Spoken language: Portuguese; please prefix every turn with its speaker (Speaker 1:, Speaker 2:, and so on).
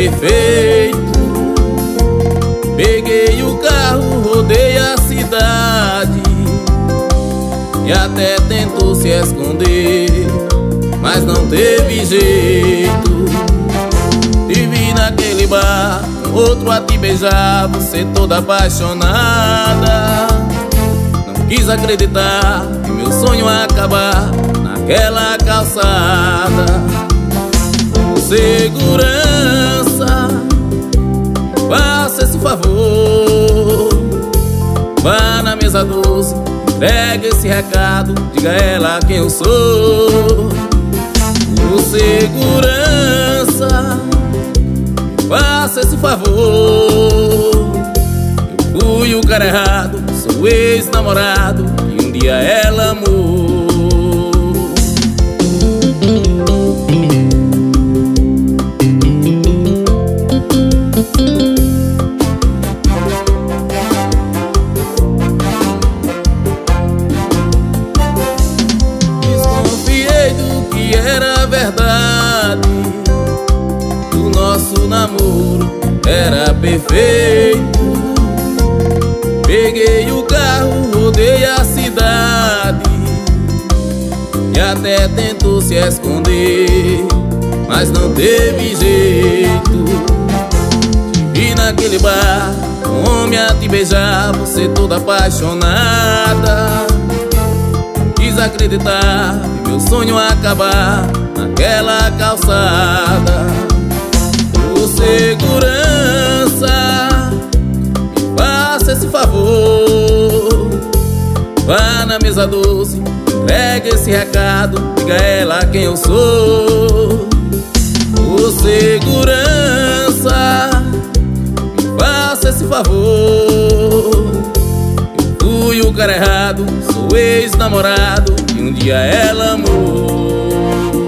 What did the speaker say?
Speaker 1: perfeito. Peguei o carro, rodei a cidade e até tentou se esconder, mas não teve jeito. Te vi naquele bar, com outro a te beijar, você toda apaixonada. Não quis acreditar que meu sonho ia acabar naquela calçada. Com segurança, faça esse favor, vá na mesa 12, entregue esse recado, diga a ela quem eu sou. Com segurança, faça esse favor, eu fui o cara errado, sou ex-namorado e um dia ela amou. Era verdade, o nosso namoro era perfeito. Peguei o carro, rodei a cidade e até tentou se esconder, mas não teve jeito. Te vi naquele bar, com um homem a te beijar, você toda apaixonada. Quis acreditar que meu sonho ia acabar naquela calçada. Por segurança, me faça esse favor, vá na mesa 12, entregue esse recado, diga a ela quem eu sou. Por segurança, me faça esse favor, fui o cara errado, sou ex-namorado e um dia ela amou.